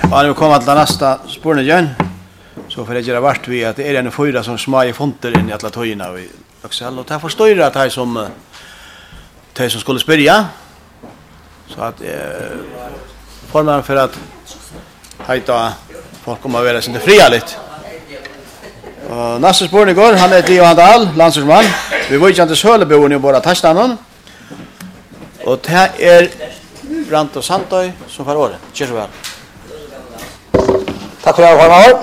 Ja, nu kommer till nästa spårningen. Så får jag göra vart vi att det är en fyra som små fonter in i alla tojorna i Axel. Och det förstår jag att det som skulle spyrja. Så att formen för att hejta folk kommer att vara sin fria lite. Och nästa spårning går, han är Johan Dahl, landslagsman. Vi var ju inte Sölebo nu bara touchdown. Och det är Brant och Santoy som får året. Kör så väl. Tack för det, Harmar.